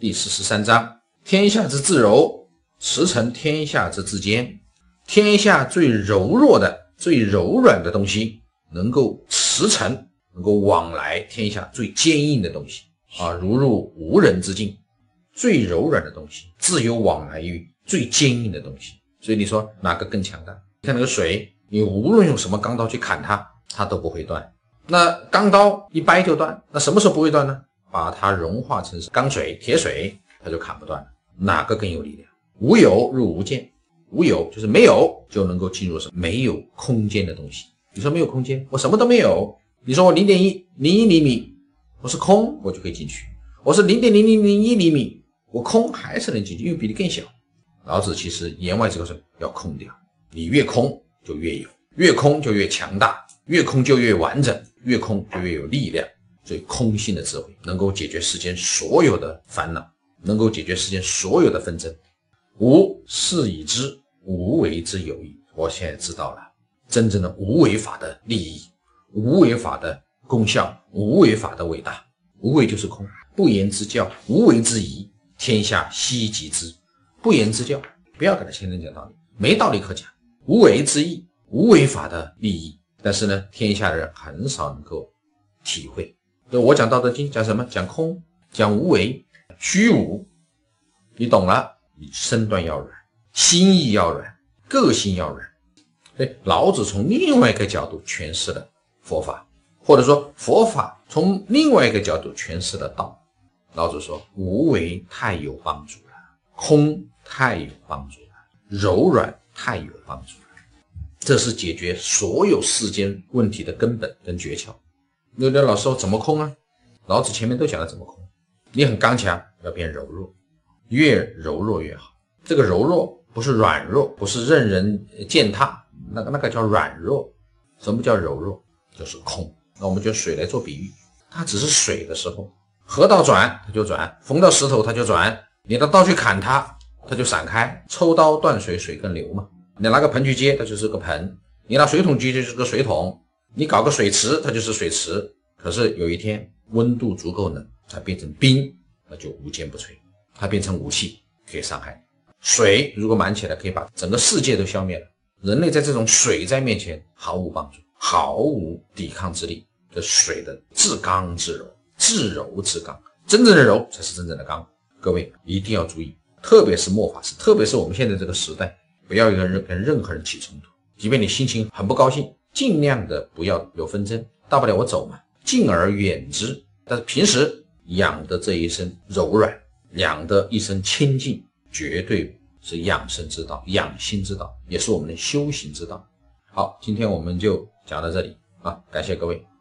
第43章，天下之至柔，驰骋天下之至坚。天下最柔弱的、最柔软的东西，能够驰骋，能够往来天下最坚硬的东西如入无人之境。最柔软的东西，自有往来于最坚硬的东西。所以你说哪个更强大？你看那个水，你无论用什么钢刀去砍它，它都不会断。那钢刀一掰就断，那什么时候不会断呢？把它融化成钢水、铁水，它就砍不断了。哪个更有力量？无有入无间，无有就是没有就能够进入什么没有空间的东西。你说没有空间，我什么都没有。你说我 0.01厘米，我是空，我就可以进去。我是 0.0001厘米，我空还是能进去，因为比你更小。老子其实言外之意是要空掉，你越空就越有，越空就越强大，越空就越完整，越空就越有力量。所以空性的智慧能够解决世间所有的烦恼，能够解决世间所有的纷争。无是已知，无为之有益。我现在知道了真正的无为法的利益，无为法的功效，无为法的伟大。无为就是空，不言之教，无为之宜，天下希及之。不言之教，不要给他天天讲道理，没道理可讲。无为之义，无为法的利益，但是呢，天下的人很少能够体会。我讲道德经讲什么？讲空，讲无为，虚无。你懂了，你身段要软，心意要软，个性要软。所以老子从另外一个角度诠释了佛法，或者说佛法从另外一个角度诠释了道。老子说无为太有帮助了，空太有帮助了，柔软太有帮助了。这是解决所有世间问题的根本跟诀窍。有的老师说怎么空啊？老子前面都讲了怎么空。你很刚强，要变柔弱，越柔弱越好。这个柔弱不是软弱，不是任人践踏，那个叫软弱。什么叫柔弱？就是空。那我们就水来做比喻，它只是水的时候，河道转它就转，逢到石头它就转，你拿刀去砍它，它就闪开。抽刀断水，水更流嘛。你拿个盆去接，它就是个盆；你拿水桶去接，就是个水桶；你搞个水池，它就是水池。可是有一天温度足够冷，它变成冰，那就无坚不摧，它变成武器，可以伤害。水如果满起来，可以把整个世界都消灭了。人类在这种水灾面前毫无帮助，毫无抵抗之力。这水的至刚至柔，至柔至刚，真正的柔才是真正的刚。各位一定要注意，特别是末法时，特别是我们现在这个时代，不要跟任何人起冲突。即便你心情很不高兴，尽量的不要有纷争，大不了我走嘛，敬而远之。但是平时养的这一身柔软，养的一身清净，绝对是养生之道，养心之道，也是我们的修行之道。好，今天我们就讲到这里感谢各位。